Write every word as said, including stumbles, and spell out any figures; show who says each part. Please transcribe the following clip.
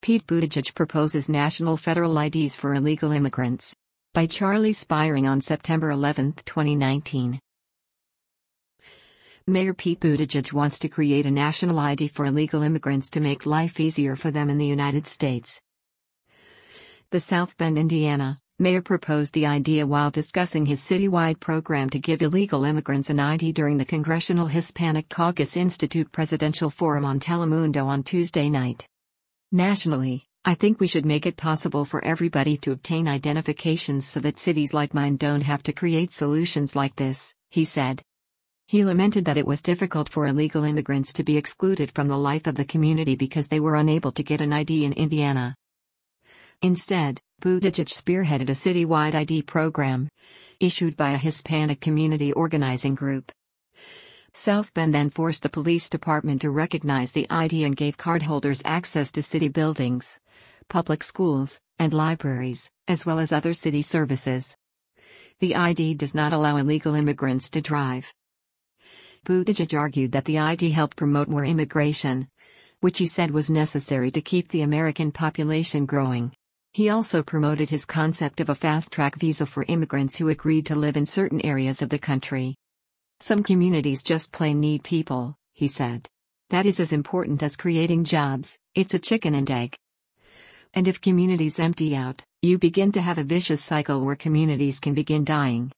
Speaker 1: Pete Buttigieg proposes national federal I Ds for illegal immigrants. By Charlie Spiring on September eleventh, twenty nineteen. Mayor Pete Buttigieg wants to create a national I D for illegal immigrants to make life easier for them in the United States. The South Bend, Indiana mayor proposed the idea while discussing his citywide program to give illegal immigrants an I D during the Congressional Hispanic Caucus Institute Presidential Forum on Telemundo on Tuesday night. Nationally, I think we should make it possible for everybody to obtain identifications so that cities like mine don't have to create solutions like this, he said. He lamented that it was difficult for illegal immigrants to be excluded from the life of the community because they were unable to get an I D in Indiana. Instead, Buttigieg spearheaded a citywide I D program, issued by a Hispanic community organizing group. South Bend then forced the police department to recognize the I D and gave cardholders access to city buildings, public schools, and libraries, as well as other city services. The I D does not allow illegal immigrants to drive. Buttigieg argued that the I D helped promote more immigration, which he said was necessary to keep the American population growing. He also promoted his concept of a fast-track visa for immigrants who agreed to live in certain areas of the country. Some communities just plain need people, he said. That is as important as creating jobs, it's a chicken and egg. And if communities empty out, you begin to have a vicious cycle where communities can begin dying.